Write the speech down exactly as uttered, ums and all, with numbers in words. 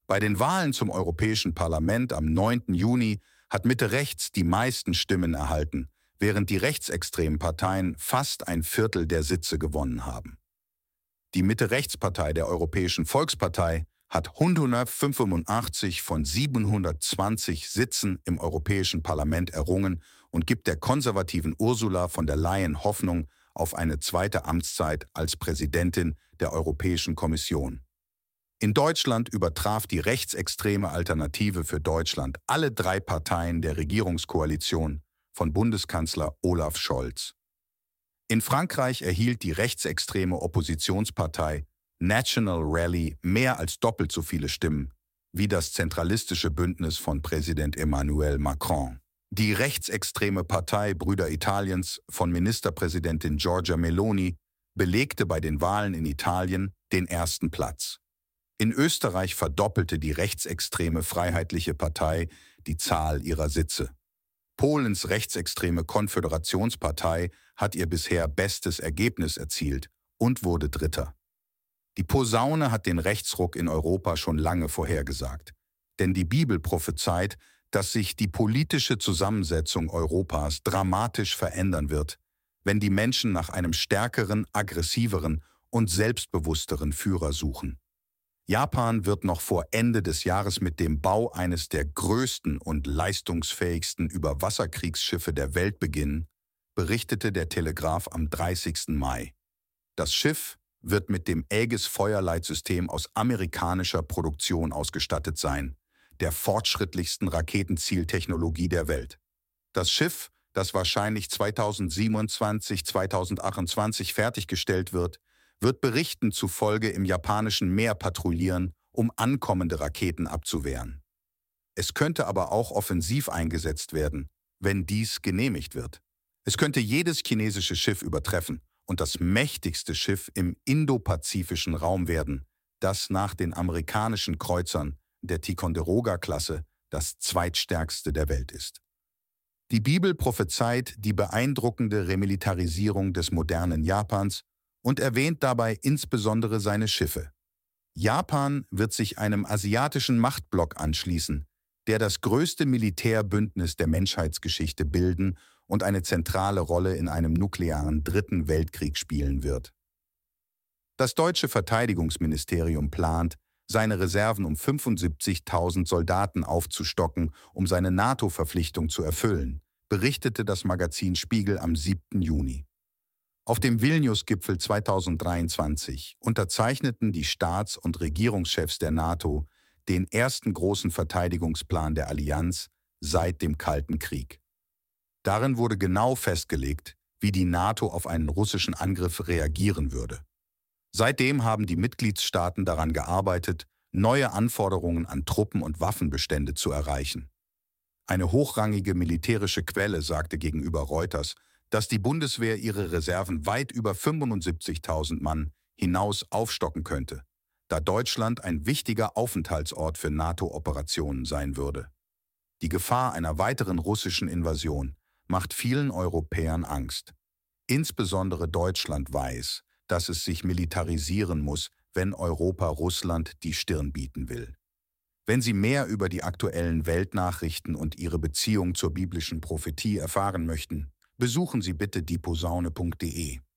Bei den Wahlen zum Europäischen Parlament am neunten Juni hat Mitte-Rechts die meisten Stimmen erhalten, während die rechtsextremen Parteien fast ein Viertel der Sitze gewonnen haben. Die Mitte-Rechts-Partei der Europäischen Volkspartei hat hundertfünfundachtzig von siebenhundertzwanzig Sitzen im Europäischen Parlament errungen und gibt der konservativen Ursula von der Leyen Hoffnung auf eine zweite Amtszeit als Präsidentin der Europäischen Kommission. In Deutschland übertraf die rechtsextreme Alternative für Deutschland alle drei Parteien der Regierungskoalition von Bundeskanzler Olaf Scholz. In Frankreich erhielt die rechtsextreme Oppositionspartei National Rally mehr als doppelt so viele Stimmen wie das zentralistische Bündnis von Präsident Emmanuel Macron. Die rechtsextreme Partei Brüder Italiens von Ministerpräsidentin Giorgia Meloni belegte bei den Wahlen in Italien den ersten Platz. In Österreich verdoppelte die rechtsextreme Freiheitliche Partei die Zahl ihrer Sitze. Polens rechtsextreme Konföderationspartei hat ihr bisher bestes Ergebnis erzielt und wurde Dritter. Die Posaune hat den Rechtsruck in Europa schon lange vorhergesagt. Denn die Bibel prophezeit, dass sich die politische Zusammensetzung Europas dramatisch verändern wird, wenn die Menschen nach einem stärkeren, aggressiveren und selbstbewussteren Führer suchen. Japan wird noch vor Ende des Jahres mit dem Bau eines der größten und leistungsfähigsten Überwasserkriegsschiffe der Welt beginnen, berichtete der Telegraph am dreißigsten Mai. Das Schiff wird mit dem Aegis-Feuerleitsystem aus amerikanischer Produktion ausgestattet sein, der fortschrittlichsten Raketenzieltechnologie der Welt. Das Schiff, das wahrscheinlich zweitausendsiebenundzwanzig, zweitausendachtundzwanzig fertiggestellt wird, wird Berichten zufolge im japanischen Meer patrouillieren, um ankommende Raketen abzuwehren. Es könnte aber auch offensiv eingesetzt werden, wenn dies genehmigt wird. Es könnte jedes chinesische Schiff übertreffen und das mächtigste Schiff im indopazifischen Raum werden, das nach den amerikanischen Kreuzern der Ticonderoga-Klasse das zweitstärkste der Welt ist. Die Bibel prophezeit die beeindruckende Remilitarisierung des modernen Japans und erwähnt dabei insbesondere seine Schiffe. Japan wird sich einem asiatischen Machtblock anschließen, der das größte Militärbündnis der Menschheitsgeschichte bilden und eine zentrale Rolle in einem nuklearen Dritten Weltkrieg spielen wird. Das deutsche Verteidigungsministerium plant, seine Reserven um fünfundsiebzigtausend Soldaten aufzustocken, um seine NATO-Verpflichtung zu erfüllen, berichtete das Magazin Spiegel am siebten Juni. Auf dem Vilnius-Gipfel zweitausenddreiundzwanzig unterzeichneten die Staats- und Regierungschefs der NATO den ersten großen Verteidigungsplan der Allianz seit dem Kalten Krieg. Darin wurde genau festgelegt, wie die NATO auf einen russischen Angriff reagieren würde. Seitdem haben die Mitgliedstaaten daran gearbeitet, neue Anforderungen an Truppen- und Waffenbestände zu erreichen. Eine hochrangige militärische Quelle sagte gegenüber Reuters, dass die Bundeswehr ihre Reserven weit über fünfundsiebzigtausend Mann hinaus aufstocken könnte, da Deutschland ein wichtiger Aufenthaltsort für NATO-Operationen sein würde. Die Gefahr einer weiteren russischen Invasion macht vielen Europäern Angst. Insbesondere Deutschland weiß, dass es sich militarisieren muss, wenn Europa Russland die Stirn bieten will. Wenn Sie mehr über die aktuellen Weltnachrichten und ihre Beziehung zur biblischen Prophetie erfahren möchten, besuchen Sie bitte die posaune punkt de.